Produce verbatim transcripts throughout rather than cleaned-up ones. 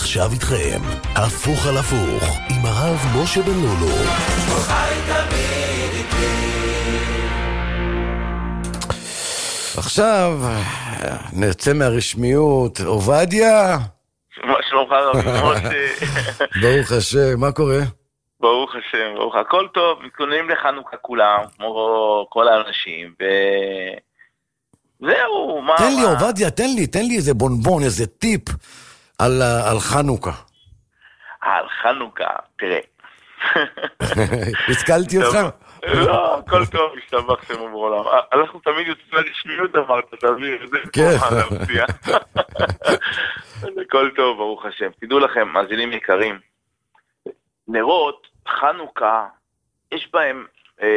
עכשיו איתכם, הפוך על הפוך, עם הרב משה בן לולו. חי תמיד איתי. עכשיו, נרצה מהרשמיות, עובדיה? מה שלומך רבי משה? ברוך השם, מה קורה? ברוך השם, ברוך, הכל טוב, מתכוננים לחנוכה כולם, כמו כל האנשים, וזהו, מה... תן לי עובדיה, תן לי, תן לי איזה בונבון, איזה טיפ על, על חנוכה. על חנוכה, תראה. השכלתי אותך? לא, הכל טוב, משתבח שמו בעולם. אנחנו תמיד יוצאים לרשמיות, אמרת, תעביר, זה כוחה להמציאה. הכל טוב, ברוך השם. תדעו לכם, מאזינים יקרים, נרות, חנוכה, יש בהם,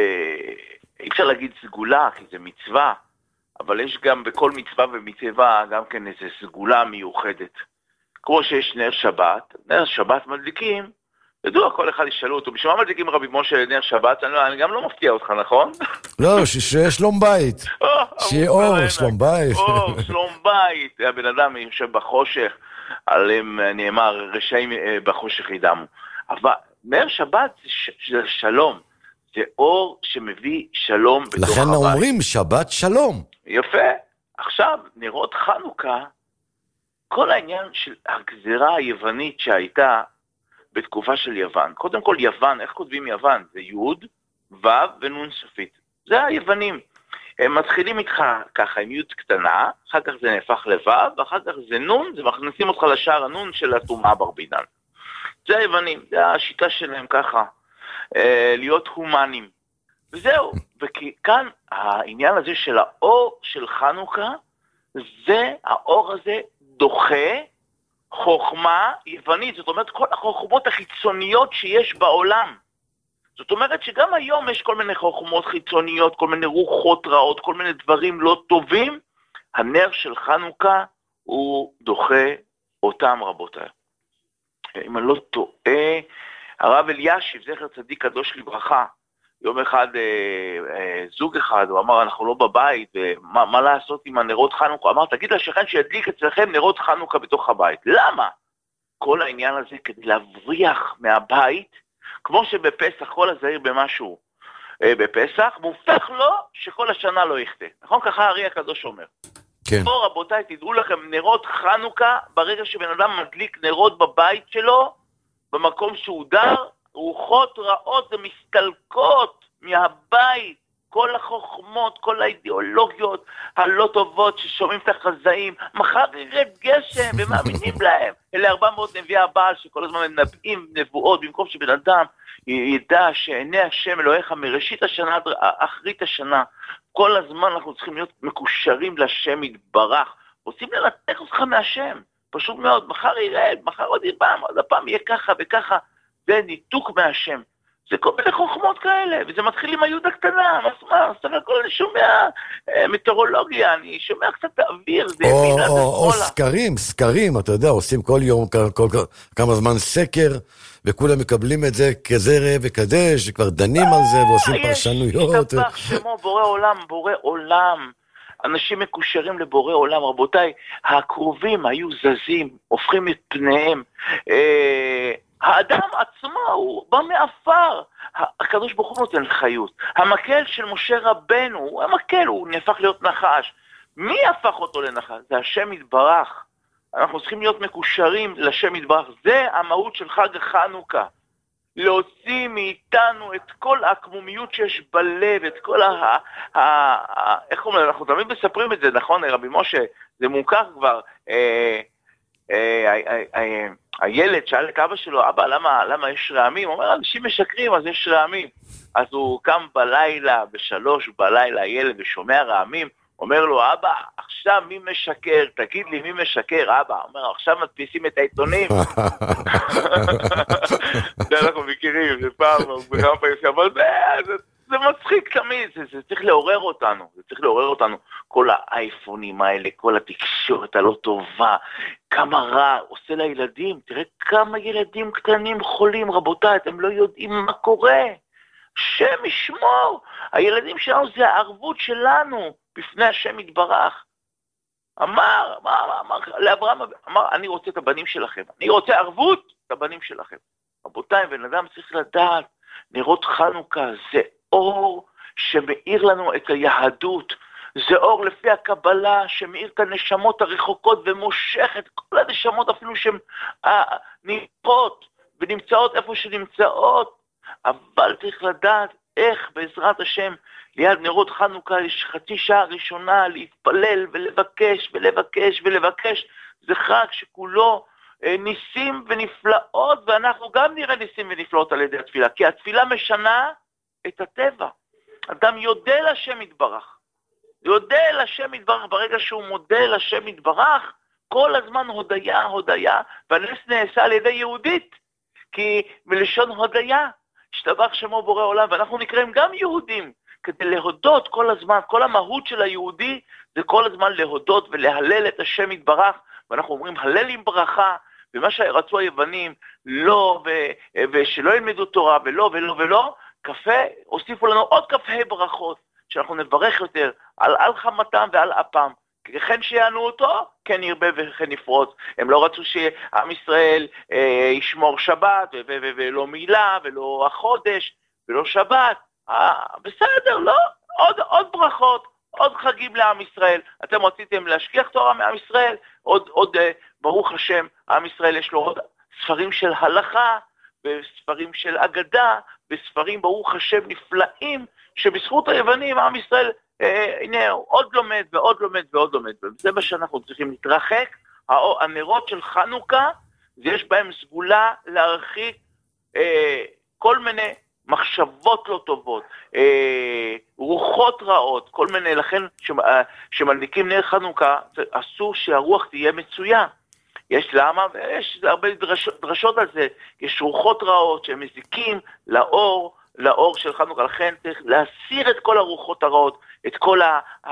אי אפשר להגיד סגולה, כי זה מצווה, אבל יש גם בכל מצווה ומצווה גם כן איזו סגולה מיוחדת. כמו שיש נר שבת, נר שבת מדליקים, ידוע, כל אחד ישאלו אותו, בשביל מה מדליקים רבי משה נר שבת? אני, לא, אני גם לא מפתיע אותך, נכון? לא, שיהיה שלום בית. שיהיה אור, שלום בית. אור, שלום בית. הבן אדם יושב בחושך, עליהם נאמר, רשעים בחושך ידמו. אבל נר שבת זה שלום, זה אור שמביא שלום בתוך הבית. לכן אומרים שבת שלום. יפה. עכשיו, נרות חנוכה, כל העניין של הגזירה היוונית שהייתה בתקופה של יוון. קודם כל יוון, איך כותבים יוון? זה יוד, וו ונון סופית. זה היוונים. הם מתחילים איתך ככה עם יוד קטנה, אחר כך זה נהפך לוו, ואחר כך זה נון, זה מכניסים אותך לשער הנון של התומעה ברבידן. זה היוונים, זה השיטה שלהם ככה, אה, להיות הומנים. וזהו, וכאן העניין הזה של האור של חנוכה, זה, האור הזה דוחה חוכמה יוונית, זאת אומרת כל החוכמות החיצוניות שיש בעולם. זאת אומרת שגם היום יש כל מיני חוכמות חיצוניות, כל מיני רוחות רעות, כל מיני דברים לא טובים, הנר של חנוכה הוא דוחה אותם רבותיי. אם אני לא טועה, הרב אלישיב, זכר צדיק קדוש לברכה, יום אחד, אה, אה, זוג אחד, הוא אמר, אנחנו לא בבית, מה, מה לעשות עם הנרות חנוכה? אמר, תגיד לשכן שידליק אצלכם נרות חנוכה בתוך הבית. למה? כל העניין הזה כדי להבריח מהבית, כמו שבפסח כל הזהיר במשהו אה, בפסח, מובטח לו שכל השנה לא יחטא. נכון? ככה הארי הקדוש אומר. כן. פה רבותיי, תדעו לכם, נרות חנוכה, ברגע שבן אדם מדליק נרות בבית שלו, במקום שהוא דר, רוחות רעות ומסתלקות מהבית, כל החוכמות, כל האידיאולוגיות הלא טובות ששומעים את החזאים, מחר ירד גשם ומאמינים להם. אלה ארבע מאות נביאי הבעל שכל הזמן מנבאים נבואות, במקום שבן אדם ידע שעיני השם אלוהיך מראשית השנה עד אחרית השנה, כל הזמן אנחנו צריכים להיות מקושרים לשם יתברך, רוצים לנתק אותך מהשם, פשוט מאוד, מחר ירד, מחר עוד פעם, עוד הפעם יהיה ככה וככה, זה ניתוק מהשם, זה כל מיני חוכמות כאלה, וזה מתחיל עם היהודה קטנה, מה, סך הכל אני שומע מטאורולוגיה, אני שומע קצת אוויר, זה או, או, או סקרים, סקרים, אתה יודע, עושים כל יום, כל, כל, כמה זמן סקר, וכולם מקבלים את זה כזרע וקדש, שכבר דנים על זה, ועושים פרשנויות. יש, ישתבח שמו, בורא עולם, בורא עולם, אנשים מקושרים לבורא עולם, רבותיי, הקרובים היו זזים, הופכים את פניהם, אה, האדם עצמו הוא בא מאפר, הקדוש ברוך הוא נותן חיות, המקל של משה רבנו, הוא המקל, הוא נהפך להיות נחש, מי הפך אותו לנחש? זה השם יתברך, אנחנו צריכים להיות מקושרים לשם יתברך, זה המהות של חג החנוכה, להוציא מאיתנו את כל הקמומיות שיש בלב, את כל ה... ה, ה איך אומרים, אנחנו תמיד מספרים את זה, נכון רבי משה, זה מוכר כבר, אה, אה, אה, אה, הילד שאל את אבא שלו, אבא, למה, למה יש רעמים? הוא אומר, אנשים משקרים, אז יש רעמים. אז הוא קם בלילה, בשלוש בלילה, הילד, ושומע רעמים, אומר לו, אבא, עכשיו מי משקר? תגיד לי, מי משקר, אבא? אומר, עכשיו מדפיסים את העיתונים. זה אנחנו מכירים, זה פעם, בכמה פעמים, אבל זה, זה, זה מצחיק תמיד, זה, זה צריך לעורר אותנו, זה צריך לעורר אותנו. כל האייפונים האלה, כל התקשורת הלא טובה, כמה רע עושה לילדים, תראה כמה ילדים קטנים חולים, רבותיי, אתם לא יודעים מה קורה. שם ישמור, הילדים שלנו זה הערבות שלנו בפני השם יתברך. אמר, אמר, אמר, לאברהם, אמר, אני רוצה את הבנים שלכם, אני רוצה ערבות את הבנים שלכם. רבותיי, בן אדם צריך לדעת, נרות חנוכה זה אור שמאיר לנו את היהדות, זה אור לפי הקבלה שמאיר את הנשמות הרחוקות ומושך את כל הנשמות אפילו שהן נראות ונמצאות איפה שנמצאות, אבל צריך לדעת איך בעזרת השם ליד נרות חנוכה יש חצי שעה ראשונה להתפלל ולבקש ולבקש ולבקש. זה חג שכולו ניסים ונפלאות, ואנחנו גם נראה ניסים ונפלאות על ידי התפילה, כי התפילה משנה את הטבע. אדם יודע לשם יתברך, יודע לשם יתברך, ברגע שהוא מודה לשם יתברך, כל הזמן הודיה, הודיה, והנס נעשה על ידי יהודית, כי מלשון הודיה, השתבח שמו בורא עולם, ואנחנו נקראים גם יהודים, כדי להודות כל הזמן, כל המהות של היהודי, זה כל הזמן להודות ולהלל את השם יתברך, ואנחנו אומרים הלל עם ברכה, ומה שרצו היוונים, לא, ו, ושלא ילמדו תורה, ולא, ולא, ולא, קפה, הוסיפו לנו עוד קפה ברכות, שאנחנו נברך יותר, על על חמתם ועל אפם, ככן שיענו אותו, כן ירבה וכן יפרוץ. הם לא רצו שעם ישראל אה, ישמור שבת, ו- ו- ו- ולא מילה, ולא החודש, ולא שבת, אה, בסדר, לא, עוד, עוד ברכות, עוד חגים לעם ישראל. אתם רציתם להשכיח תורה מעם ישראל, עוד, עוד אה, ברוך השם, עם ישראל יש לו עוד ספרים של הלכה, וספרים של אגדה, וספרים ברוך השם נפלאים, שבזכות היוונים עם ישראל, אה, הנה, עוד לומד ועוד לומד ועוד לומד, וזה מה שאנחנו צריכים להתרחק. הנרות של חנוכה, יש בהם סגולה להרחיק אה, כל מיני מחשבות לא טובות, אה, רוחות רעות, כל מיני, לכן שמדליקים נר חנוכה, אסור שהרוח תהיה מצויה. יש למה, ויש הרבה דרשות, דרשות על זה, יש רוחות רעות שהם מזיקים לאור, לאור של חנוכה, לכן צריך להסיר את כל הרוחות הרעות, את כל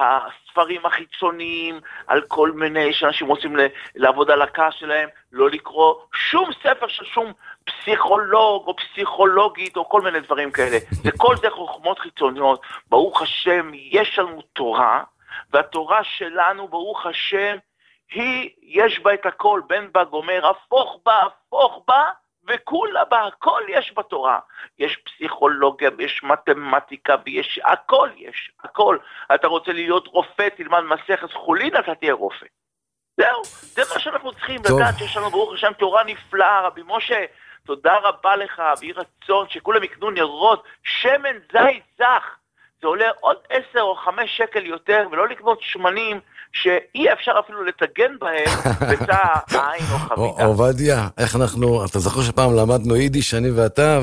הספרים החיצוניים, על כל מיני שאנשים רוצים לעבוד על הכעס שלהם, לא לקרוא שום ספר של שום פסיכולוג או פסיכולוגית או כל מיני דברים כאלה. זה כל זה חוכמות חיצוניות. ברוך השם, יש לנו תורה, והתורה שלנו, ברוך השם, היא, יש בה את הכל, בן בה גומר, הפוך בה, הפוך בה, וכולה בה, הכל יש בתורה. יש פסיכולוגיה, יש מתמטיקה, ויש, הכל יש, הכל. אתה רוצה להיות רופא, תלמד מסכת חולין, אתה תהיה רופא. זהו, זה מה שאנחנו צריכים לדעת, שיש לנו ברוך השם תורה נפלאה. רבי משה, תודה רבה לך, ויהי רצון שכולם יקנו נרות, שמן זית זך, זה עולה עוד עשר או חמש שקל יותר, ולא לקנות שמנים שאי אפשר אפילו לתגן בהם בצע עין או חביתה. עובדיה, איך אנחנו, אתה זוכר שפעם למדנו יידיש, אני ואתה,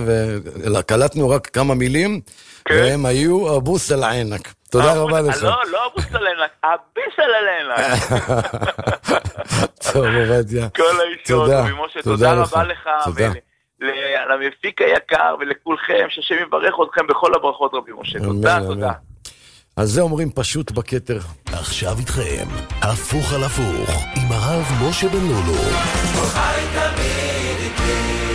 וקלטנו רק כמה מילים, והם היו אבוס על עינק. תודה רבה לך. לא, לא אבוס על עינק, אביס על עינק. טוב, עובדיה. כל האישות, ומשה, תודה רבה לך. תודה. למפיק היקר ולכולכם, שהשם יברך אתכם בכל הברכות רבי משה. תודה, תודה. אז זה אומרים פשוט בכתר. עכשיו איתכם, הפוך על הפוך, עם הרב משה בן לולו. כל חי תמיד איתי.